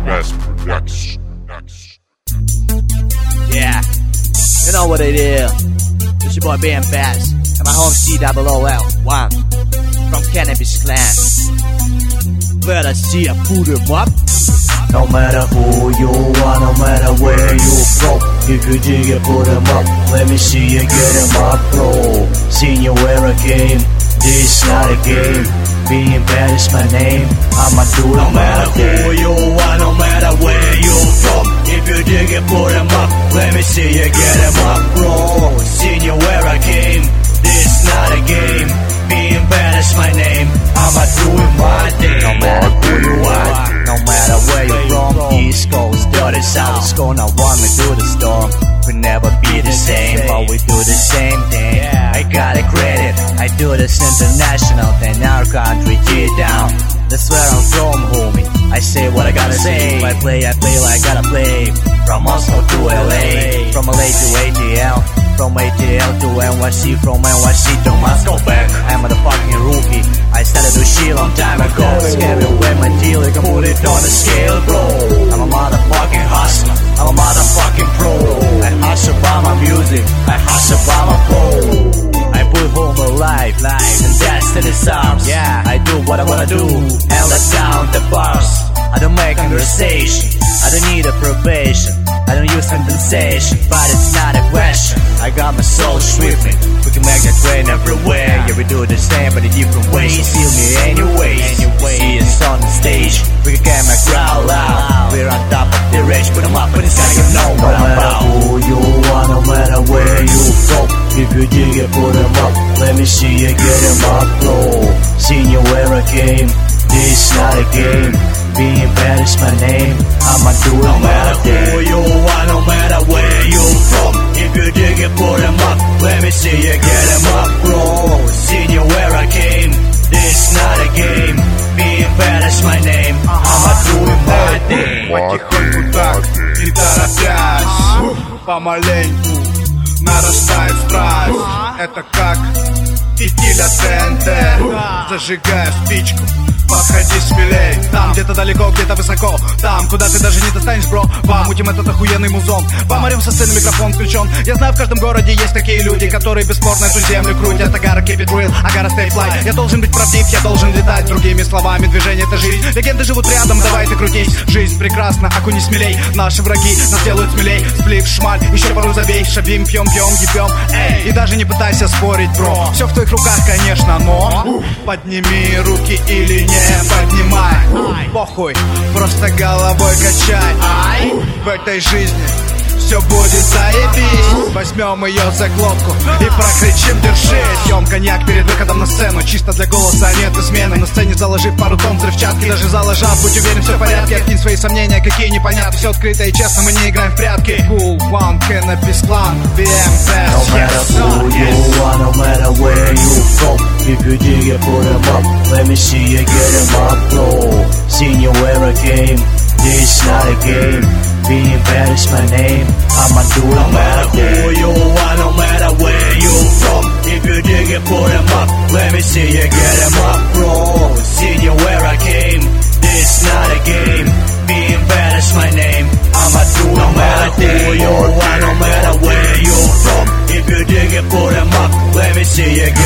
Best Production. Yeah, you know what it is. It's your boy Ben Bass and my home COOL1 from Cannabis Clan. Better see I put him up. No matter who you are, no matter where you from, if you dig it, put 'em up. Let me see you get 'em up, bro. Seen you wear a game, this not a game. Being bad is my name, I'ma do it. No matter who you are, no matter where you from, if you dig it, put 'em up. Let me see you get 'em up, bro. Seen you wear a game, this not a game. Being bad is my name, I'ma do it my thing. No matter who you are, no matter where you're from, East Coast, dirty South, gonna want me to the storm. We never be the same, but we do the same thing. I got a credit, I do this international thing. Our country, get down. That's where I'm from, homie. I say what I gotta say. If I play like I gotta play. From Moscow to LA, from LA to ATL, from ATL to NYC, from NYC to Moscow back. I'm a fucking rookie. I started to shit long time ago. Scary away my deal, you can put it on the scale, bro. I'm a motherfucking hustler, I'm a motherfucking pro. I hustle by my music, I hustle by my flow. I put home alive, and that's to the arms. Yeah, I do what I wanna do, and let down the bars. I don't make conversation, I don't need a probation, I don't use compensation, but it's not a question. I got my soul swiftly, we can make that train everywhere. Yeah, we do the same but in different ways. Feel me anyways, see us on the stage, we can get my crowd loud. We're on top of the range, put 'em up in the sky, you know what I'm about. No matter who you are, no matter where you from, if you dig it, put 'em up. Let me see you get 'em up, bro. Seen you wear a game, this not a game. Being bad is my name, I'ma do it. No matter who you are, no matter where you from, if you dig it, put 'em up. Let me see you get 'em up, bro. Seen you wear a game, this not a game. Being bad is my name, I'ma do it my thing. Потихоньку так, не торопясь, помаленьку нарастает страсть. Это как текиля ТНТ, зажигая спичку. Подходи смелей, там где-то далеко, где-то высоко, там, куда ты даже не достанешь, бро. Помутим этот охуенный музон, поморим со сцены, микрофон включен. Я знаю, в каждом городе есть такие люди, которые бесспорно эту землю крутят. I gotta keep it real, I gotta stay fly. Я должен быть правдив, я должен летать. Другими словами, движение это жизнь. Легенды живут рядом, давай ты крутись. Жизнь прекрасна, окуни смелей. Наши враги нас делают смелей. Сплив, шмаль, еще пару забей. Шабим, пьем, ебем, эй. И даже не пытайся спорить, бро. Все в твоих руках, конечно, но подними руки или не поднимай, похуй, просто головой качай. В этой жизни все будет заебись. Возьмем ее за глотку и прокричим держись. Пьем коньяк перед выходом на сцену, чисто для голоса нет измены. На сцене заложив пару тонн взрывчатки, даже залажав, будь уверен, все в порядке. Откинь свои сомнения, какие непонятны. Все открыто и честно, мы не играем в прятки. COOL1, Cannabis Clan, BM Bass. No matter who you are, no matter where you from, if you dig it, put 'em up. Let me see you get 'em up, bro. Seen you wear a game, this not a game. Being bad is my name, I'ma do it. No matter who you are, no matter where you from, if you dig it, put 'em up. Let me see you get 'em up, bro. Seen you wear a game, this not a game. Being bad is my name, I'ma do it. No matter who you are, no matter where you from, if you dig it, put 'em up. Let me see you